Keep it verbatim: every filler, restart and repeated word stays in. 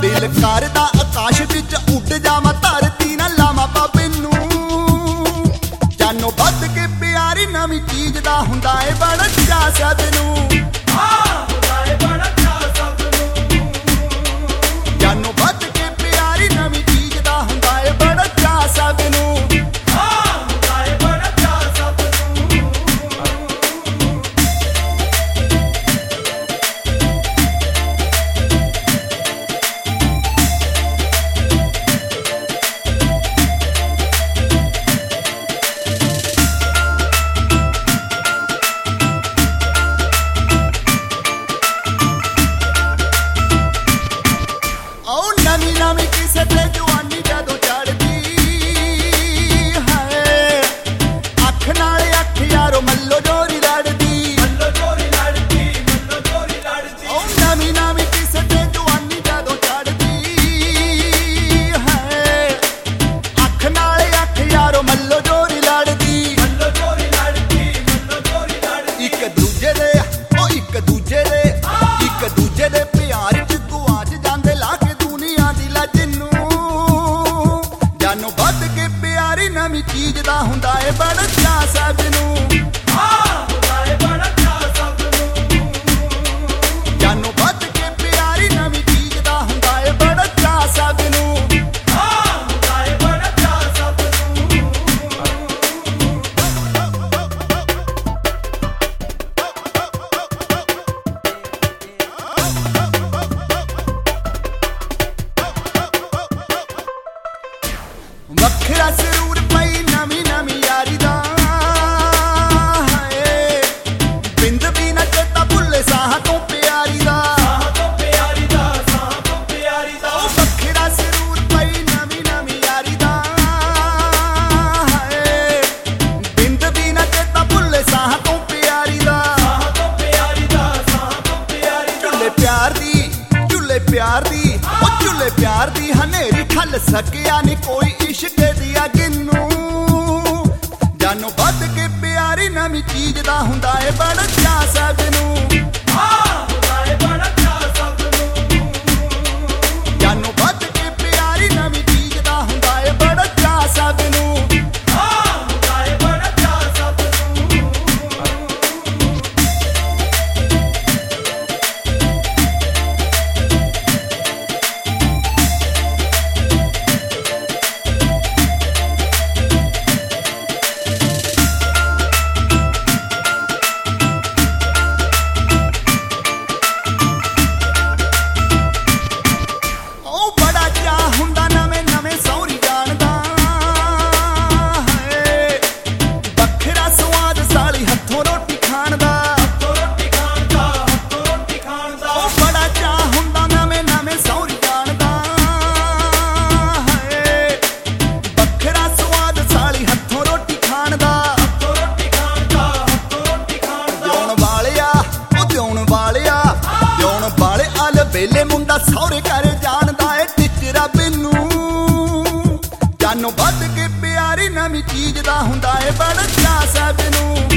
दिल करदा आकाश विच उड़ जावां धरती ना लावां बाबे नूं जानो वध के प्यारी नवीं चीज दा हुंदा है बड़ा चा सब नूं जानो वध के प्यारी नवीं चीज दा हुंदा है बड़ा चा सब नूं नवीं चीज दा हुंदा है बड़ा चा सब नूं जानो वध के प्यारी नवीं चीज दा हुंदा है बड़ा चा सब नूं वखरा जरूर पई नवीं नवीं यारी दा बिंद भी ना चेता भुल्ले साह तो प्यारी दा वखरा जरूर पई नवीं नवीं यारी दा बिंद भी ना चेता भुल्ले साह तो प्यारी दा झुले प्यार दी झुले प्यार दी ओ झुले प्यार दी हनेरी ठल सकिया नी कोई इश्क दिया गिनू जानो वध के प्यारी नवीं चीज दा हुंदा है बड़ा चा सब नूं जानो वध के प्यारी नवीं चीज दा हुंदा है बड़ा चा सब नूं वेले मुंडा सौरे घर जानदा है टिचरा बिनू जानो वध के प्यारी नवीं चीज दा हुंदा है बड़ा चा सब नूं